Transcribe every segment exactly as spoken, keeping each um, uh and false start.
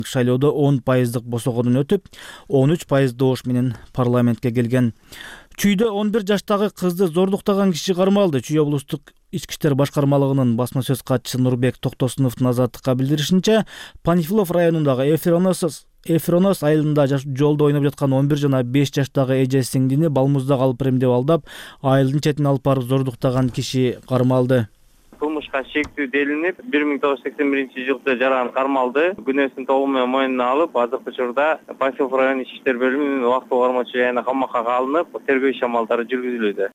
Шайлоодо он пайыздык босогодон өтүп, он үч пайыз добуш менен парламентке келген. Чүйдө он бир жаштагы кызды зордуктаган киши кармалды. Чүй облустук ички иштер башкармалыгынын басма сөз катчысы Нурбек Токтосуновдун азаттыкка билдиришинче, Панфилов районундагы Эфронос Эфронос айылында жолдо ойноп жаткан он бир жана беш жаштагы эже сиңдини балмузда калып эмдеп алдап, айылдын четине алып барып зордуктаган киши кармалды. Кылмышка шектүү делинип, бир миң тогуз жүз сексен биринчи жылкы жаран кармалды. Күнөөсүн толугу менен мойнуна алып, азыркы учурда Панфилов району ички иштер бөлүмүнүн убактылуу кармоочу жайына камакка алынып, тергөө иш амалдары жүргүзүлүүдө.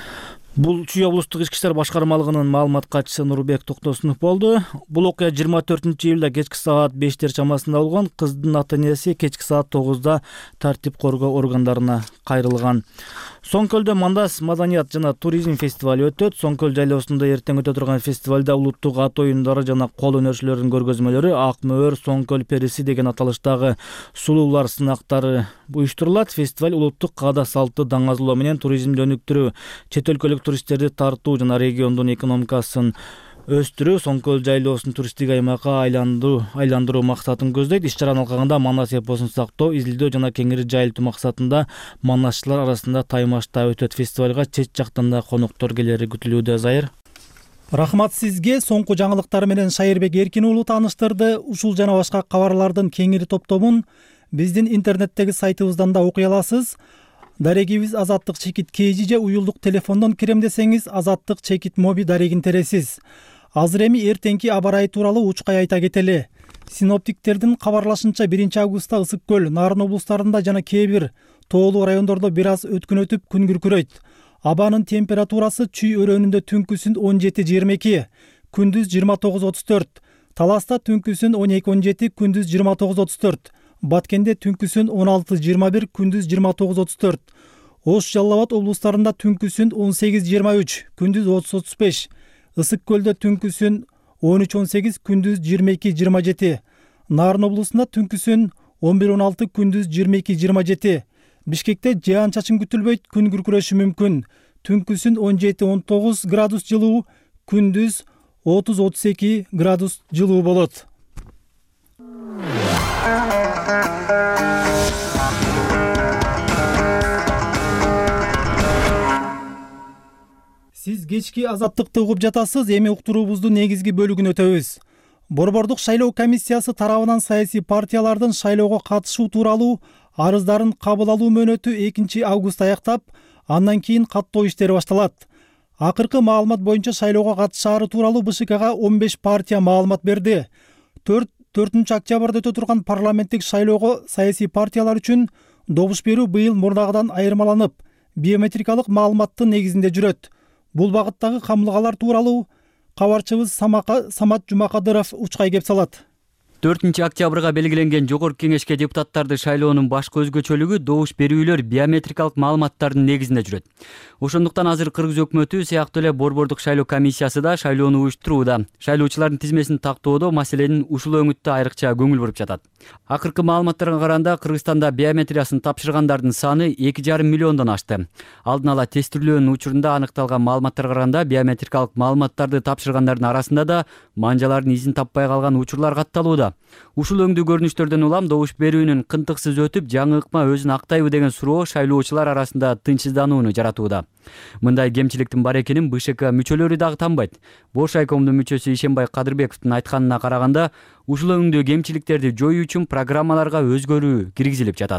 Бул Чүй облустук ички иштер башкармалыгынын маалымат катчысы Нурбек Токтосунов болду. Бул окуя жыйырма төртүнчү июлда кечки саат бештер чамасында болгон. Кыздын ата-энеси кечки саат тогузда тартип коргоо органдарына кайрылган. Соңкөлдө Мандас маданият жана туризм фестивали өтөт. Соңкөл жайлоосунда эртең өтө турган фестивалда улуттук ат оюндары жана кол өнөрчүлөрдүн көргөзмөлөрү, ак мөөр, Соңкөл периси деген аталыштагы сулуулар сынактары уюштурулат. Фестиваль улуттук каада салтты даңазалоо менен туризмди өнүктүрүү, чет өлкөлүк туристтерди тартуу жана региондун экономикасын өстүрүү, Соңкөл жайлоосун туристтик аймакка айландыруу айландыруу максатын көздөйт. Иш-чаранын алкагында Манас эпосун сактоо, изилдөө жана кеңири жайылтуу максатында манасчылар арасында таймашта өтөт. Фестивалга чет жактан да коноктор келери күтүлүүдө. Зайыр. Рахмат сизге. Соңку жаңылыктар менен Шайырбек Эркин уулу тааныштырды. Ушул жана башка кабарлардын кеңири топтомун биздин интернеттеги сайтыбыздан да окуй аласыз. Дарегибиз Азаттык чекит kg же уюлдук телефондон кирем десеңиз Азаттык чекит моби дарегин тересиз. Азыр эми эртеңки аба ырайы тууралуу учкай айта кетели. Синоптиктердин кабарлашынча биринчи августта Ысык көл, Нарын облустарында жана кээ бир тоолуу райондордо бир аз өткүн өтүп күн күркүрөйт. Абанын температурасы Чүй өрөөнүндө түнкүсүн он жети жыйырма эки, күндүз жыйырма тогуз отуз төрт, Таласта түнкүсүн он эки он жети, күндүз жыйырма тогуз отуз төрт, Баткенде түнкүсүн он алты жыйырма бир, күндүз жыйырма тогуз отуз төрт, Ош Жалал Абад облустарында түнкүсүн он сегиз жыйырма үч, күндүз отуз отуз беш, Ысык көлдө түнкүсүн он үч он сегиз, күндүз жыйырма эки жыйырма жети, Нарын облусунда түнкүсүн он бир он алты, күндүз жыйырма эки жыйырма жети, Бишкекте жаан чачын күтүлбөйт, күн күркүрөшү мүмкүн. Түнкүсүн он жети он тогуз градус жылуу, күндүз отуз отуз эки градус жылуу болот. Сиз кечки Азаттыкты угуп жатасыз. Эми уктуруубуздун негизги бөлүгүн өтөбүз. Борбордук шайлоо комиссиясы тарабынан саясий партиялардын шайлоого катышуу тууралуу арыздарын кабыл алуу мөөнөтү экинчи август аяктап, андан кийин каттоо иштери башталат. Акыркы маалымат боюнча шайлоого катышаары тууралуу БШКга он беш партия маалымат берди. төртүнчү октябрда өтө турган парламенттик шайлоого саясий партиялар үчүн добуш берүү быйыл мурдагыдан айырмаланып, биометрикалык маалыматтын негизинде жүрөт. Бул багыттагы камылгалар тууралуу кабарчыбыз Самат Жумакадыров учкай кеп салат. төртүнчү октябрга белгиленген жогорку кеңешке депутаттарды шайлоонун башкы өзгөчөлүгү добуш берүүлөр биометрикалык маалыматтардын негизинде жүрөт. Ошондуктан азыр Кыргыз өкмөтү сыяктуу эле борбордук шайлоо комиссиясы да шайлоону уюштурууда, шайлоочулардын тизмесин тактоодо маселенин ушул өңүттө айрыкча көңүл буруп жатат. Акыркы маалыматтарга караганда Кыргызстанда биометриясын тапшыргандардын саны эки жарым миллиондон ашты. Алдын ала тестирлөөнүн учурунда аныкталган маалыматтарга караганда биометрикалык маалыматтарды тапшыргандардын арасында да манжалардын изин таппай калган учурлар катталууда. Ушул өңдүү көрүнүштөрдөн улам добуш берүүнүн кынтыксыз өтүп, жаңы ыкма өзүн актайбы деген суроо шайлоочулар арасында тынчсызданууну жаратууда. Мындай кемчиликтин бар экенин БШК мүчөлөрү дагы танбайт. Бош айкомдун мүчөсү Ишенбай Кадырбековдун айтканына караганда, ушул өңдүү кемчиликтерди жоюу үчүн программаларга өзгөрүү киргизилип жатат.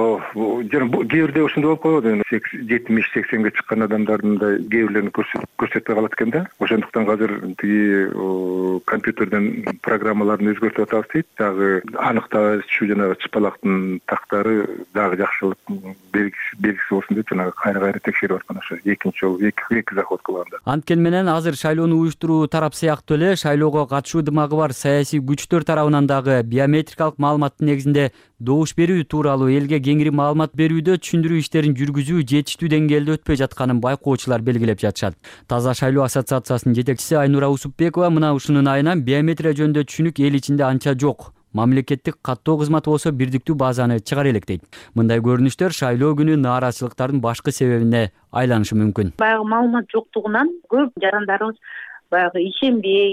Кээ бирде ушундай болуп калат, жетимиш сексенге чыккан адамдардын да кээ бирлерин көрсөтпөй калат экен да. Ошондуктан азыр тиги компьютерден программаларын өзгөртүп атабыз дейт. Дагы аныкташуу жана чыпалактын тактары дагы жакшылык белгиси болсун деп жана кайра-кайра текшерип аткан ошо экинчи жолу эки заход кылганда. Анткени менен азыр шайлоону уюштуруу тарап сыяктуу эле шайлоого катышуу дымагы бар саясий күчтөр тарабынан дагы биометрикалык маалыматтын негизинде добуш берүү тууралуу элге кеңири маалымат берүүдө түшүндүрүү иштерин жүргүзүү жетиштүү деңгээлде өтпөй жатканын байкоочулар белгилеп жатышат. Таза шайлоо ассоциациясынын жетекчиси Айнура Усупбекова мына ушунун айынан биометрия жөнүндө түшүнүк эл ичинде анча жок. Мамлекеттик каттоо кызматы болсо бирдиктүү базаны чыгара элек дейт. Мындай көрүнүштөр шайлоо күнү нааразычылыктардын башкы себебине айланышы мүмкүн. Баягы маалымат жоктугунан көп жарандарыбыз баягы ишенбей,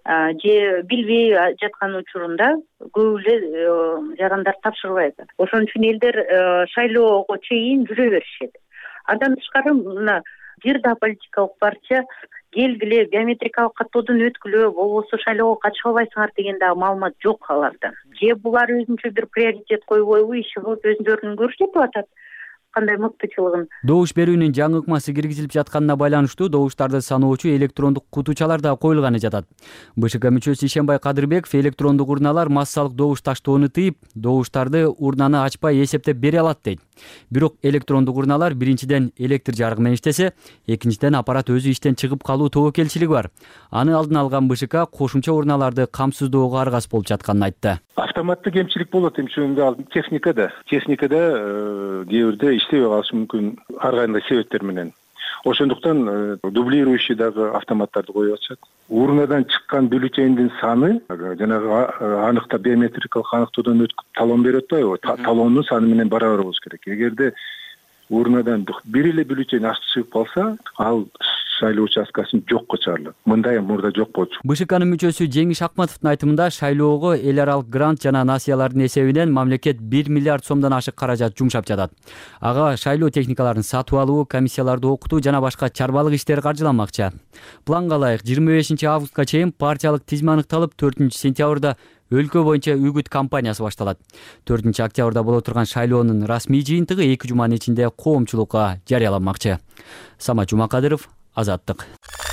же билбей жаткан учурунда көп эле жарандар тапшырбайт. Ошон үчүн элдер шайлоого чейин жүрө беришет. Андан тышкары мына бир да политикалык партия келгиле биометрикалык каттоодон өткүлө, болбосо шайлоого катыша албайсыңар деген дагы маалымат жок аларда. Же булар өзүнчө бир приоритет койбойбу, иши кылып өздөрүнүн көрсөтүп атат кандай мыктычылыгын. Добуш берүүнүн жаңы ыкмасы киргизилип жатканына байланыштуу добуштарды саноочу электрондук кутучалар да коюлганы жатат. БШК мүчөсү Ишенбай Кадырбеков электрондук урналар массалык добуш таштоону тыйып, добуштарды урнаны ачпай эсептеп бере алат дейт. Бирок электрондук урналар биринчиден электр жарыгы менен иштесе, экинчиден аппарат өзү иштен чыгып калуу тобокелчилиги бар. Аны алдын алган БШК кошумча урналарды камсыздоого аргасыз болуп жатканын айтты. Автоматтуу кемчилик болот эмчегинде техникада. Техникада кээ бирде иштебей калышы мүмкүн ар кандай себептер менен. Ошондуктан дублирующий дагы автоматтарды коюп атышат. Урнадан чыккан бюллетендин саны жанагы аныктап биометрикалык аныктоодон өткүп талон берип атпайбы? Талондун саны менен барабар болуш керек. Эгерде урнадан бир эле бюллетень ачып чыгып калса, ал шайлоо участкасын жокко чыгарылат. Мындай мурда жок болчу. БШКнын мүчөсү Жеңиш Акматовдун айтымында шайлоого эл аралык грант жана насыялардын эсебинен мамлекет бир миллиард сомдон ашык каражат жумшап жатат. Ага шайлоо техникаларын сатып алуу, комиссияларды окутуу жана башка чарбалык иштер каржыланмакчы. Планга ылайык жыйырма бешинчи августка чейин партиялык тизме аныкталып, төртүнчү сентябрда өлкө боюнча үгүт кампаниясы башталат. төртүнчү октябрда боло турган шайлоонун расмий жыйынтыгы эки жуманын ичинде коомчулукка жарыяланмакчы. Самат Жумакадыров, Азаттык.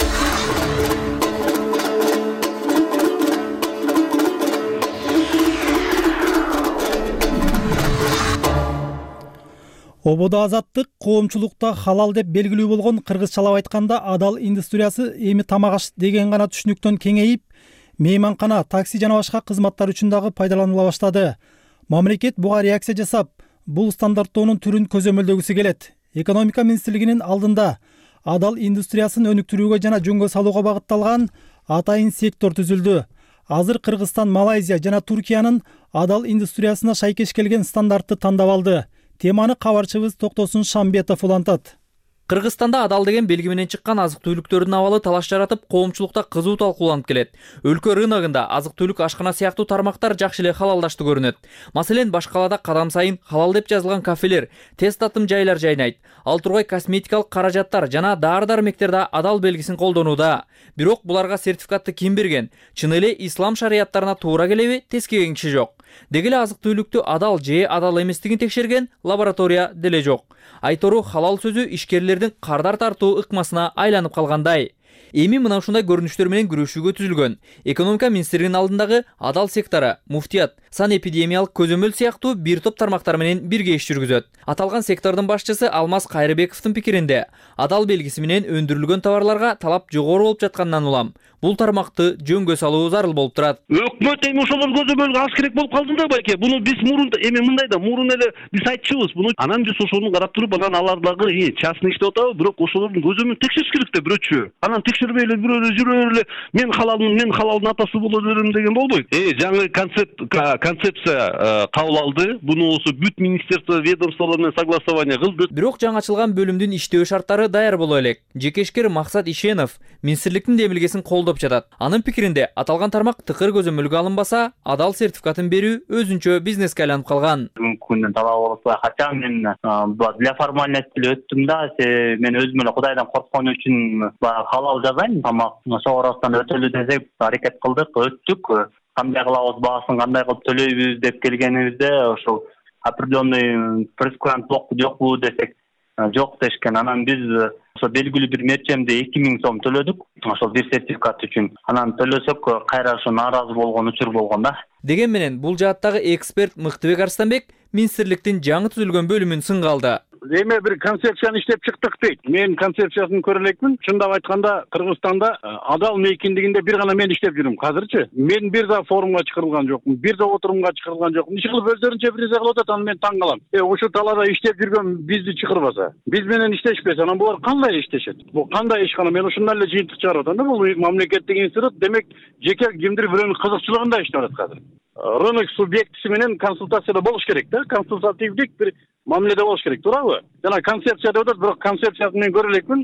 Ободо Азаттык коомчулукта халал деп белгилүү болгон, кыргызчалап айтканда адал индустриясы эми тамак аш деген гана түшүнүктөн кеңейип, мейманкана, такси жана башка кызматтар үчүн дагы пайдаланыла баштады. Мамлекет буга реакция жасап, бул стандарттоонун түрүн көзөмөлдөгүсү келет. Экономика министрлигинин алдында адал индустриясын өнүктүрүүгө жана жөнгө салууга багытталган атайын сектор түзүлдү. Азыр Кыргызстан, Малайзия жана Туркиянын адал индустриясына шайкеш келген стандартты тандап алды. Теманы кабарчыбыз Токтосун Шамбетов улантат. Кыргызстанда адал деген белги менен чыккан азык-түлүктөрдүн абалы талаш жаратып, коомчулукта кызуу талкууланып келет. Өлкө рыногунда азык-түлүк, ашкана сыяктуу тармактар жакшы эле халалдаштуу көрүнөт. Маселен, баш калаада кадам сайын халал деп жазылган кафелер, тест татым жайлар жайнайт. Ал тургай косметикалык каражаттар жана дары-дармектер да адал белгисин колдонууда. Бирок буларга сертификатты ким берген? Чын эле ислам шарияттарына туура келеби? Тескеген киши жок. Деги эле азык-түлүктү адал же адал эместигин текшерген лаборатория деле жок. Айтору халал сөзү ишкерлердин кардар тартуу ыкмасына айланып калгандай. Эми мына ушундай көрүнүштөр менен күрөшүүгө түзүлгөн экономика министринин алдындагы адал сектору, муфтият, санэпидемиялык көзөмөл сыяктуу бир топ тармактар менен бирге иш жүргүзөт. Аталган сектордун башчысы Алмаз Кайрыбековдун пикиринде, адал белгиси менен өндүрүлгөн товарларга талап жогору болуп жатканынан улам бул тармакты жөнгө салуу зарыл болуп турат. Өкмөт эми ошолор көзөмөлгө алыш керек болуп калды да байке. Буну биз мурун эми мындай да мурун эле биз айтчубуз. Буну анан биз ошону карап туруп, анан алар дагы частный иштеп атабы, бирок ошолордун көзөмөлүн текшериш керек да бирөөчү. Анан текшербей эле бирөө жүрө эле мен халалмын, мен халалдын атасы боло берем деген болбойт. Э, жаңы концепт концепция кабыл алды. Буну ошо бүт министерство, ведомстволор менен согласование кылдык. Бирок жаңы ачылган бөлүмдүн иштөө шарттары даяр боло элек. Жекешкер Максат Ишенов министрликтин демилгесин колдоп жатат. Анын пикиринде, аталган тармак тыкыр көзөмөлгө алынбаса, адал сертификатын берүү өзүнчө бизнеске айланып калган. Мүмкүн талап болсо, хотя мен для формальности өттүм да, мен өзүм эле Кудайдан корккон үчүн халал жазайын, тамак ошол арасынан өтөлү десек аракет кылдык, өттүк. Кандай кылабыз, баасын кандай кылып төлөйбүз деп келгенибизде ошол определенный прескурант жокпу десек, жок дешкен. Анан биз ошо белгилүү бир мерчемде эки миң сом төлөдүк, ошол бир сертификат үчүн. Анан төлөсөк кайра ошо нааразы болгон учур болгон да. Деген менен бул жааттагы эксперт Мыктыбек Арстанбек министрликтин жаңы түзүлгөн бөлүмүн сынга алды. Эме бир концепцияны иштеп чыктык дейт. Мен концепциясын көрө элекмин. Чындап айтканда, Кыргызстанда адал мейкиндигинде бир гана мен иштеп жүрүм. Азырчы мен бир да форумга чакырылган жокмун, бир да отурумга чакырылган жокмун. Иш кылып өздөрүнчө бир нерсе кылып атат, анан мен таң калам. Э, ошо талаада иштеп жүргөн бизди чакырбаса, биз менен иштешпесе, анан булар кандай иштешет? Бул кандай ишкана? Мен ушундай эле жыйынтык чыгарып атам да. Бул мамлекеттик институт, демек жеке кимдир бирөөнүн кызыкчылыгында иштеп атат азыр. Рынок субъектиси менен консультацияда болуш керек да, консультативдик бир мамиледе болуш керек, туурабы? Жана концепция деп атат, бирок концепциясын мен көрө элекмин.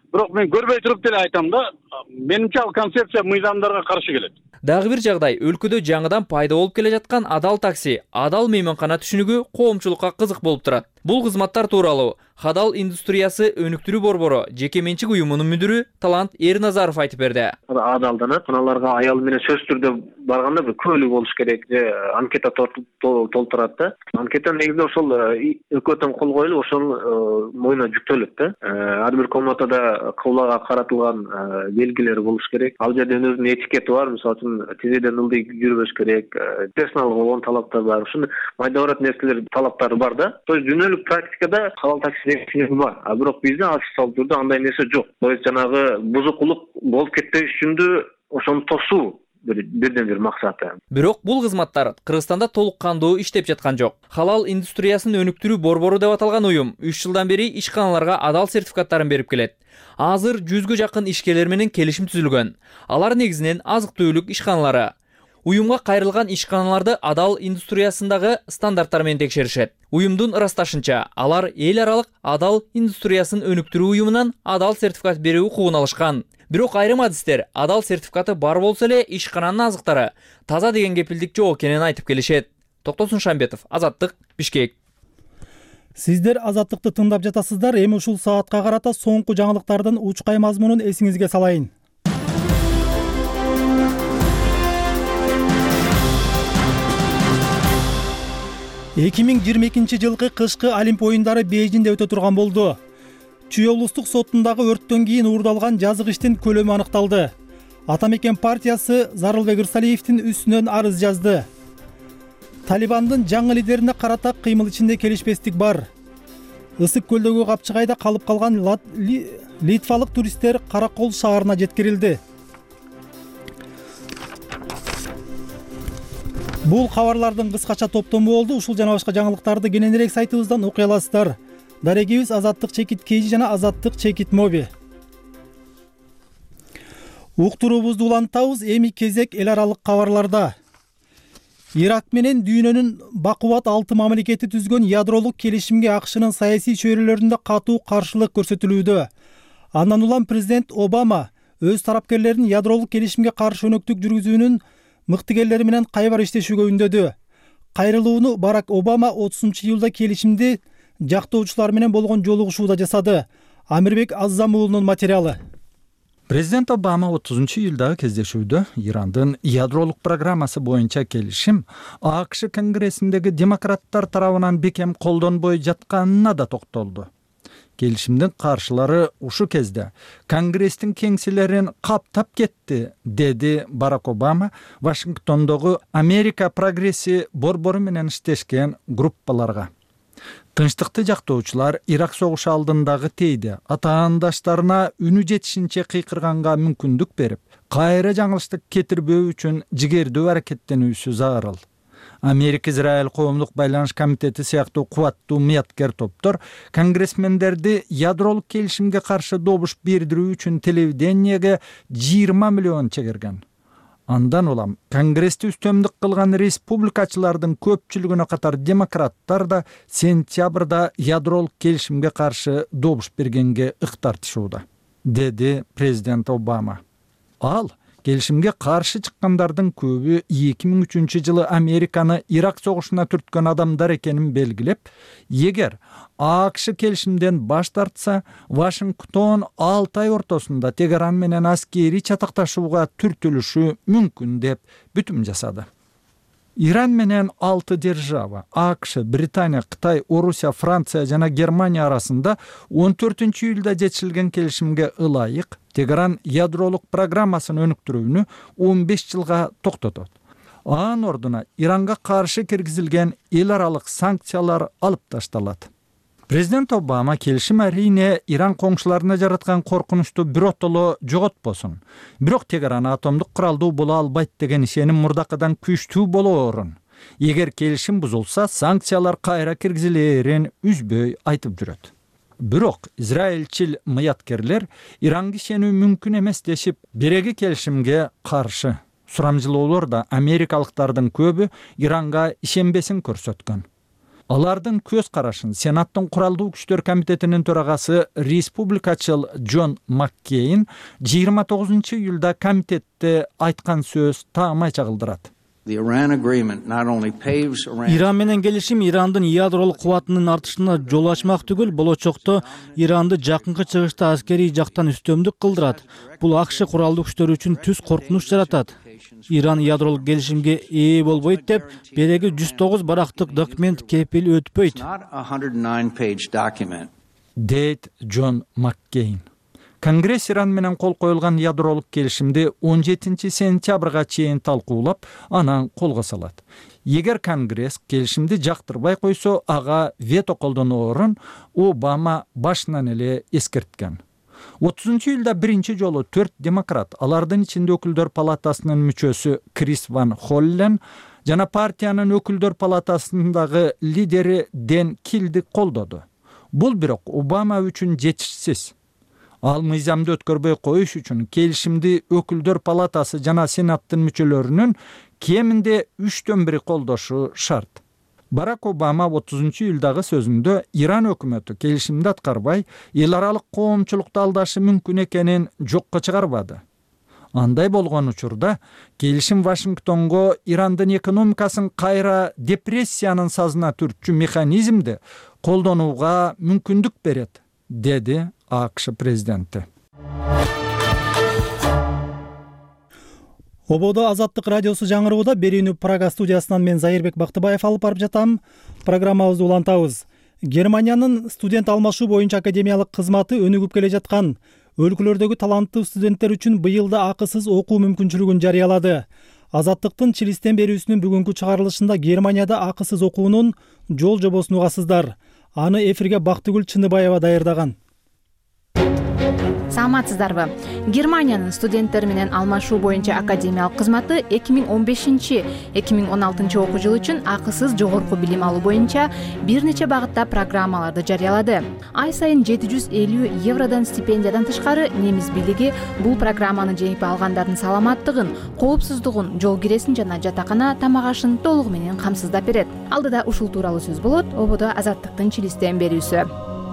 бирок мен көрбөй туруп деле айтам да, менимче ал концепция мыйзамдарга каршы келет. Дагы бир жагдай, өлкөдө жаңыдан пайда болуп келе жаткан адал такси, адал мейманкана түшүнүгү коомчулукка кызык болуп турат. Бул кызматтар тууралуу Хадал индустриясы өнүктүрүү борбору жеке менчик уюмунун мүдүрү Талант Эрназаров айтып берди. Адалданат, аналарга аял менен сөзсүз түрдө барганда бир күбөлүк болуш керек, же анкета толтурат да. Анкета негизинде ошол өкмөттөн кол коюлуп, ошол мойнуна жүктөлөт да. Ар бир комнатада кыблага каратылган белгилери болуш керек. Ал жерде өзүнүн этикети бар, мисалы үчүн тизеден ылдый жүрбөш керек, персоналга болгон талаптар бар. Ушуну майда барат нерселер талаптары бар да. То есть жөнөлүк практикада халал такси бар. А бирок бизде официалдуу түрдө андай нерсе жок. То есть жанагы бузукулук болуп кетпеш үчүн ошону тосуу бирден бир максаты. Бирок бул кызматтар Кыргызстанда толук кандуу иштеп жаткан жок. Халал индустриясын өнүктүрүү борбору деп аталган уюм үч жылдан бери ишканаларга адал сертификаттарын берип келет. Азыр жүзгө жакын ишкерлер менен келишим түзүлгөн. Алар негизинен азык-түлүк ишканалары. Уюмга кайрылган ишканаларды адал индустриясындагы стандарттар менен текшеришет. Уюмдун ырасташынча, алар эл аралык адал индустриясын өнүктүрүү уюмунан адал сертификат берүү укугун алышкан. Бирок айрым адистер адал сертификаты бар болсо эле ишкананын азыктары таза деген кепилдик жок экенин айтып келишет. Токтосун Шамбетов, Азаттык, Бишкек. Сиздер Азаттыкты тыңдап жатасыздар. Эми ушул саатка карата соңку жаңылыктардын учкай мазмунун эсиңизге салайын. эки миң жыйырма экинчи жылкы кышкы Олимп оюндары Бейжиңде өтө турган болду. Чүй облустук сотундагы өрттөн кийин уурдалган жазык иштин көлөмү аныкталды. Атамекен партиясы Зарылбек Ырсалиевдин үстүнөн арыз жазды. Талибандын жаңы лидерине карата кыймыл ичинде келишпестик бар. Ысык көлдөгү капчыгайда калып калган литвалык туристтер Каракол шаарына жеткирилди. Бул кабарлардын кыскача топтому болду. Ушул жана башка жаңылыктарды кененирээк сайтыбыздан окуй аласыздар. Дарегибиз Азаттык чекит Кж жана Азаттык чекит Моби. Уктуруубузду улантабыз. Эми кезек эл аралык кабарларда. Ирак менен дүйнөнүн бакубат алты мамлекети түзгөн ядролук келишимге АКШнын саясий чөйрөлөрүндө катуу каршылык көрсөтүлүүдө. Андан улам президент Обама өз тарапкерлерин ядролук келишимге каршы өнөктүк жүргүзүүнүн мыктыгерлери менен кайбар иштешүүгө үндөдү. Кайрылууну Барак Обама отузунчу июлда келишимди жактоочулар менен болгон жолугушууда жасады. Амирбек Аззам уулунун материалы. Президент Обама отузунчу июлдагы кездешүүдө Ирандын ядролук программасы боюнча келишим АКШ Конгрессиндеги демократтар тарабынан бекем колдонбой жатканына да токтолду. Келишимдин каршылары ушу кезде Конгресстин кеңселерин каптап кетти, деди Барак Обама Вашингтондогу Америка прогресси борбору менен иштешкен группаларга. Тынчтыкты жактоочулар Ирак согушу алдындагы тейди атаандаштарына үнү жетишинче кыйкырганга мүмкүндүк берип, кайра жаңылыштык кетирбөө үчүн жигердүү аракеттенүүсү зарыл. Америка-Израиль коомдук байланыш комитети сыяктуу кубаттуу мыяткер топтор конгрессмендерди ядролук келишимге каршы добуш бердирүү үчүн телевидениеге жыйырма миллион чегерген. Андан улам Конгрессти үстөмдүк кылган республикачылардын көпчүлүгүнө катар демократтар да сентябрда ядролук келишимге каршы добуш бергенге ыктартышууда, деди президент Обама. Ал келишимге каршы чыккандардын көбү эки миң үчүнчү жылы Американы Ирак согушуна түрткөн адамдар экенин белгилеп, эгер АКШ келишимден баш тартса, Вашингтон алты ай ортосунда Тегеран менен аскери чатакташууга түртүлүшү мүмкүн деп бүтүм жасады. Иран менен алты держава АКШ, Британия, Кытай, Орусия, Франция жана Германия арасында он төртүнчү июлда жетишилген келишимге ылайык Тегеран ядролук программасын өнүктүрүүнү он беш жылга токтотот. Анын ордуна Иранга каршы киргизилген эл аралык санкциялар алып ташталат. Президент Обама келишим арине Иран коңшуларына жараткан коркунучту биротоло жоготпосун. Бирок Тегеран атомдук куралдуу боло албайт деген ишеним мурдакыдан күчтүү болоорун. Эгер келишим бузулса, санкциялар кайра киргизилерин үзбөй айтып жүрөт. Бирок израилчил мыяткерлер Иранга ишенүү мүмкүн эмес дешип, биреги келишимге каршы. Сурамжылоолор да америкалыктардын көбү Иранга ишенбесин көрсөткөн. Алардын көз карашын Сенаттын куралдуу күчтөр комитетинин төрагасы республикачыл Джон Маккейн жыйырма тогузунчу июлда комитетте айткан сөз таамай чагылдырат. Иран менен келишим Ирандын ядролук кубатынын артышына жол ачмак түгүл, болочокто Иранды жакынкы чыгышта аскерий жактан үстөмдүк кылдырат. Бул АКШ куралдуу күчтөрү үчүн түз коркунуч жаратат. Иран ядролук келишимге ээ болбойт деп береги жүз тогуз барактык документ кепил өтпөйт, дейт Джон Маккейн. Конгресс Иран менен кол коюлган ядролук келишимди он жетинчи сентябрга чейин талкуулап, анан колго салат. Эгер Конгресс келишимди жактырбай койсо, ага вето колдоноорун Обама башынан эле эскерткен. отузунчу июлда биринчи жолу төрт демократ, алардын ичинде өкүлдөр палатасынын мүчөсү Крис Ван Холлен жана партиянын өкүлдөр палатасындагы лидери Дэн Килди колдоду. Бул бирок Обама үчүн жетишсиз. Ал мыйзамды өткөрбөй коюш үчүн келишимди өкүлдөр палатасы жана Сенаттын мүчөлөрүнүн кеминде үчтөн бири колдошу шарт. Барак Обама отузунчу июлдагы сөзүндө Иран өкмөтү келишимди аткарбай, эл аралык коомчулукту алдашы мүмкүн экенин жокко чыгарбады. Андай болгон учурда келишим Вашингтонго Ирандын экономикасын кайра депрессиянын сазына түртчү механизмди колдонууга мүмкүндүк берет, деди АКШ президенти. Ободо Азаттык радиосу жаңырууда берүүнү Прага студиясынан мен Зайырбек Бактыбаев алып барып жатам. Программабызды улантабыз. Германиянын студент алмашуу боюнча академиялык кызматы өнүгүп келе жаткан өлкөлөрдөгү таланттуу студенттер үчүн быйылда акысыз окуу мүмкүнчүлүгүн жарыялады. Азаттыктын чилистен берүүсүнүн бүгүнкү чыгарылышында Германияда акысыз окуунун жол жобосун угасыздар. Аны эфирге Бактыгүл Чыныбаева даярдаган. Саламатсыздарбы? Германиянын студенттер менен алмашуу боюнча академиялык кызматы эки миң он бешинчи — эки миң он алтынчы окуу жылы үчүн акысыз жогорку билим алуу боюнча бир нече багытта программаларды жарыялады. Ай сайын жети жүз элүү евродон стипендиядан тышкары немис бийлиги бул программаны жеңип алгандардын саламаттыгын, коопсуздугун, жол киресин жана жатакана тамак ашын толугу менен камсыздап берет. Алдыда ушул тууралуу сөз болот. Ободо Азаттыктын чилистен берүүсү.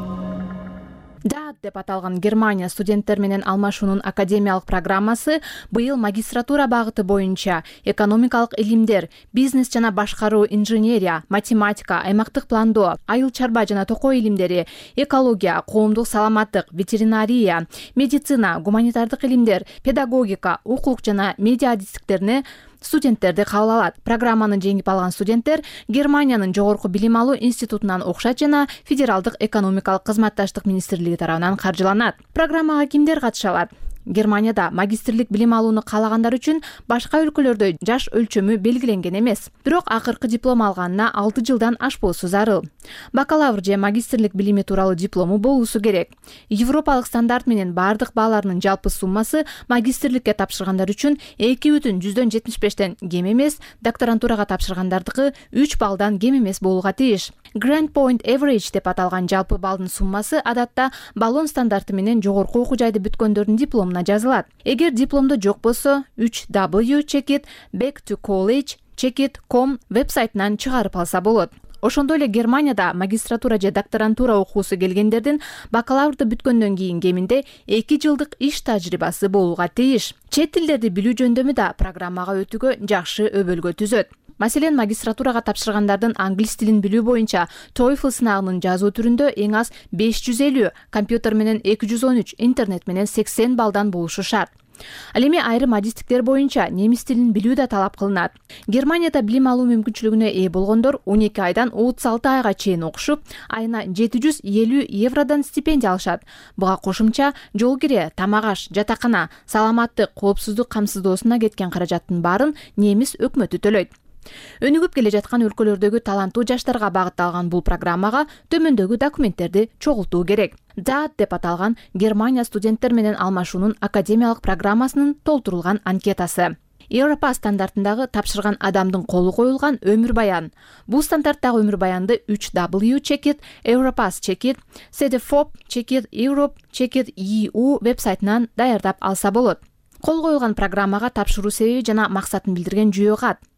ДААТ деп аталган Германия студенттер менен алмашуунун академиялык программасы быйыл магистратура багыты боюнча экономикалык илимдер, бизнес жана башкаруу, инженерия, математика, аймактык пландоо, айыл чарба жана токоо илимдери, экология, коомдук саламаттык, ветеринария, медицина, гуманитардык илимдер, педагогика, укук жана медиа адистиктерине студенттерди кабыл алат. Программаны жеңип алган студенттер Германиянын жогорку билим алуу институтунан окушат жана Федералдык экономикалык кызматташтык министрлиги тарабынан каржыланат. Программага кимдер катыша алат? Германияда магистрлик билим алууну каалагандар үчүн башка өлкөлөрдө жаш өлчөмү белгиленген эмес. Бирок акыркы диплом алганына алты жылдан ашпоосу зарыл. Бакалавр же магистрлик билими тууралуу диплому болуусу керек. Европалык стандарт менен бардык бааларынын жалпы суммасы магистрликке тапшыргандар үчүн эки бүтүн жүздөн жетимиш бештен кем эмес, докторантурага тапшыргандардыкы үч баллдан кем эмес болууга тийиш. Grand Point Average деп аталган жалпы балдын суммасы адатта баллон стандарты менен жогорку окуу жайды бүткөндөрдүн дипломуна жазылат. Эгер дипломдо жок болсо, үч дабл ю чекит back to college чекит точка ком вебсайтынан чыгарып алса болот. Ошондой эле Германияда магистратура же докторантура окуусу келгендердин бакалаврды бүткөндөн кийин кеминде эки жылдык иш тажрыйбасы болууга тийиш. Чет тилдерди билүү жөндөмү да программага өтүүгө жакшы өбөлгө түзөт. Маселен, магистратурага тапшыргандардын англис тилин билүү боюнча TOEFL сынагынын жазуу түрүндө эң аз беш жүз элүү, компьютер менен эки жүз он үч, интернет менен сексен баллдан болушу шарт. Ал эми айрым адистиктер боюнча немис тилин билүү да талап кылынат. Германияда билим алуу мүмкүнчүлүгүнө ээ болгондор он эки айдан отуз алты айга чейин окушуп, айына жети жүз элүү евродон стипендия алышат. Буга кошумча жол кире, тамак аш, жатакана, саламаттык, коопсуздук камсыздоосуна кеткен каражаттын баарын немис өкмөтү төлөйт. Өнүгүп келе жаткан өлкөлөрдөгү таланттуу жаштарга багытталган бул программага төмөндөгү документтерди чогултуу керек. ДААТ деп аталган Германия студенттер менен алмашуунун академиялык программасынын толтурулган анкетасы. Европа стандартындагы тапшырган адамдын колу коюлган өмүр баян. Бул стандарттагы өмүр баянды үч дабл ю чекит Europass чекит Cedefop чекит Europe чекит и у вебсайтынан даярдап алса болот. Кол коюлган программага тапшыруу себеби жана максатын билдирген жүйө кат.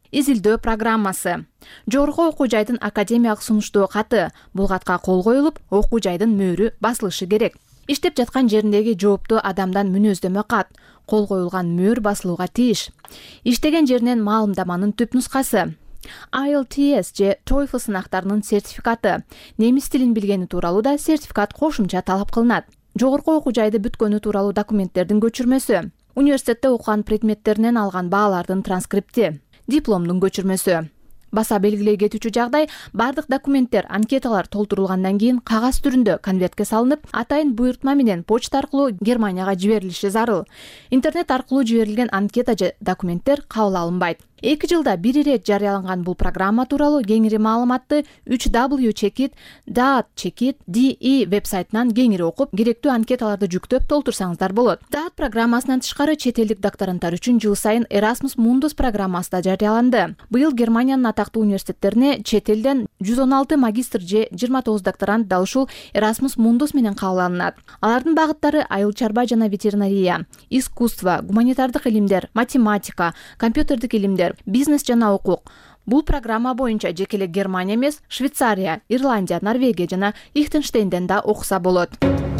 изилдөө программасы. Жогорку окуу жайдын академиялык сунуштоо каты. Бул катка кол коюлуп, окуу жайдын мөөрү басылышы керек. Иштеп жаткан жериндеги жооптуу адамдан мүнөздөмө кат. Кол коюлган мөөр басылууга тийиш. Иштеген жеринен маалымдаманын түп нускасы. ай эл ти эс же TOEFL сынактарынын сертификаты. Немис тилин билгени тууралуу да сертификат кошумча талап кылынат. Жогорку окуу жайды бүткөнү тууралуу документтердин көчүрмөсү. Университетте окуган предметтеринен алган баалардын транскрипти. Дипломдун көчүрмөсү. Баса белгилей кетүүчү жагдай, бардык документтер, анкеталар толтурулгандан кийин кагаз түрүндө конвертке салынып, атайын буйртма менен почта аркылуу Германияга жиберилиши зарыл. Интернет аркылуу жиберилген анкета же документтер кабыл алынбайт. эки жылда бир ирет жарыяланган бул программа тууралуу кеңири маалыматты үч дабл ю чекит дат чекит ди и вебсайтынан кеңири окуп, керектүү анкеталарды жүктөп толтурсаңыздар болот. дат программасынан тышкары чет элдик докторанттар үчүн жыл сайын Erasmus Mundus программасы да жарыяланды. Быйыл Германиянын атактуу университеттерине чет элден жүз он алты магистр же жыйырма тогуз докторант дал ушул Erasmus Mundus менен кабыл алынат. Алардын багыттары айыл чарба жана ветеринария, искусство, гуманитардык илимдер, математика, компьютердик илимдер, бизнес жана укук. Бул программа боюнча жекеле Германия эмес, Швейцария, Ирландия, Норвегия жана Лихтенштейнден да окуса болот.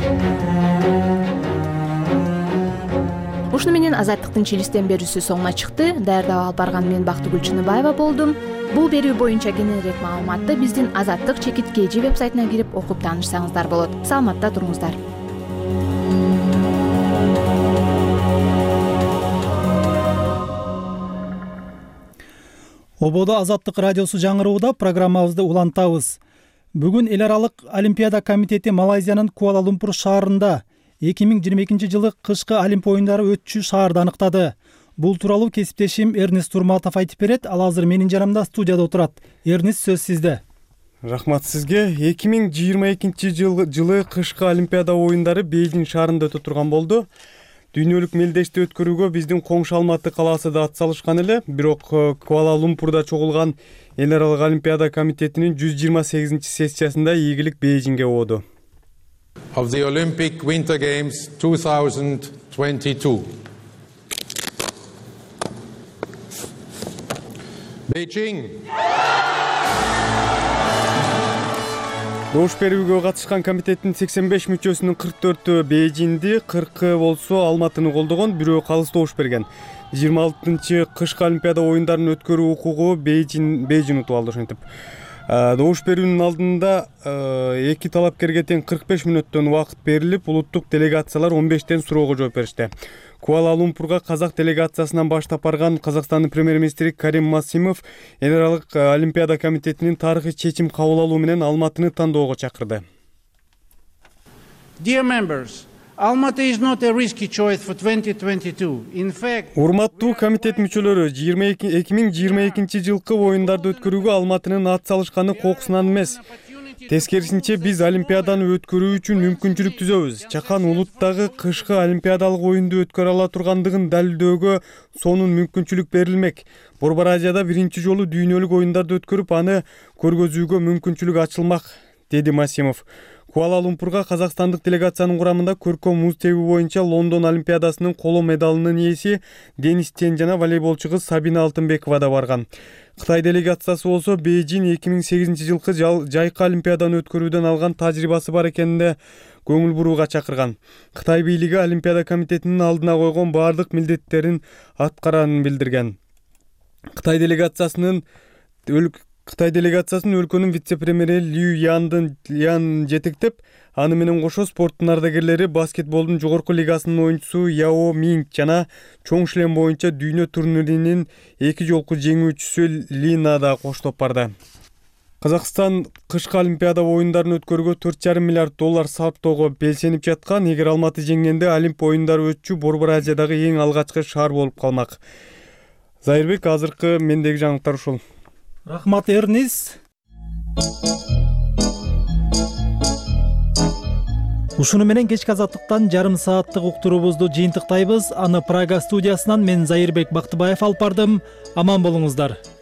Ушуну менен Азаттыктын чилистен берүүсү соңуна чыкты. Даярдап алып барган мен Бактыгүл Чыныбаева болдум. Бул берүү боюнча кененирээк маалыматты биздин Азаттык чекит кей жи вебсайтына кирип окуп таанышсаңыздар болот. Саламатта туруңуздар. Ободо Азаттык радиосу жаңырууда программабызды улантабыз. Бүгүн эл аралык Олимпиада комитети Малайзиянын Куала-Лумпур шаарында эки миң жыйырма экинчи жылы кышкы Олимп оюндары өтчү шаарды аныктады. Бул тууралуу кесиптешим Эрнест Турматов айтып берет. Ал азыр менин жанымда студияда отурат. Эрнест, сөз сизде. Рахмат сизге. эки миң жыйырма экинчи жылы кышкы Олимпиада оюндары Бейжиң шаарында өтө турган болду. Дүйнөлүк мелдешти өткөрүүгө биздин коңшу Алматы калаасы да атсалышкан эле, бирок Куала-Лумпурда чогулган эл аралык Олимпиада комитетинин жүз жыйырма сегизинчи сессиясында ийгилик Бейжиңге ооду. Of the Olympic Winter Games twenty twenty-two. Beijing. Добуш берүүгө катышкан комитеттин сексен беш мүчөсүнүн кырк төртү Бейжиңди, кыркы болсо Алматыны колдогон, бирөө калыс добуш берген. жыйырма алтынчы кышкы Олимпиада оюндарын өткөрүү укугу Бейжиң Бейжиң утуп алды ошентип. Добуш берүүнүн алдында эки талапкерге тең кырк беш мүнөттөн убакыт берилип, улуттук делегациялар он бештен суроого жооп беришти. Куала-Лумпурга казак делегациясынан баштап барган Казакстандын премьер-министри Карим Масимов эл аралык Олимпиада комитетинин тарыхый чечим кабыл алуу менен Алматыны тандоого чакырды. Dear members, Almaty is not a risky choice for twenty twenty-two. In fact, урматтуу комитет мүчөлөрү, эки миң жыйырма экинчи жылкы оюндарды өткөрүүгө Алматынын ат салышканы кокусунан эмес. Тескерисинче биз Олимпиаданы өткөрүү үчүн мүмкүнчүлүк түзөбүз. Чакан улуттагы кышкы Олимпиадалык оюнду өткөрө ала тургандыгын далилдөөгө сонун мүмкүнчүлүк берилмек. Борбор Азияда биринчи жолу дүйнөлүк оюндарды өткөрүп, аны көргөзүүгө мүмкүнчүлүк ачылмак, деди Масимов. Куала-Лумпурга казакстандык делегациянын курамында көркөм муз тебүү боюнча Лондон Олимпиадасынын коло медалынын ээси Денис Тен жана волейболчу кыз Сабина Алтынбекова да барган. Кытай делегациясы болсо Бейжиң эки миң сегизинчи жылкы жайкы Олимпиаданы өткөрүүдөн алган тажрыйбасы бар экенине көңүл бурууга чакырган. Кытай бийлиги Олимпиада комитетинин алдына койгон бардык милдеттерин аткаранын билдирген. Кытай делегациясынын Кытай делегациясынын өлкөнүн вице-премьери Лю Яндын Ян жетектеп, аны менен кошо спорттун ардагерлери баскетболдун жогорку лигасынын оюнчусу Яо Минг жана чоң шлем боюнча дүйнө турниринин эки жолку жеңүүчүсү Лина да коштоп барды. Казакстан кышкы Олимпиада оюндарын өткөрүүгө төрт жарым миллиард доллар сарптоого белсенип жаткан. Эгер Алматы жеңгенде Олимп оюндары өтчү Борбор Азиядагы эң алгачкы шаар болуп калмак. Зайырбек, азыркы мендеги жаңылыктар ушул. Рахмат, Эрнис. Ушуну менен кечки Азаттыктан жарым сааттык уктуруубузду жыйынтыктайбыз. Аны Прага студиясынан мен Зайырбек Бактыбаев алып бардым. Аман болуңуздар.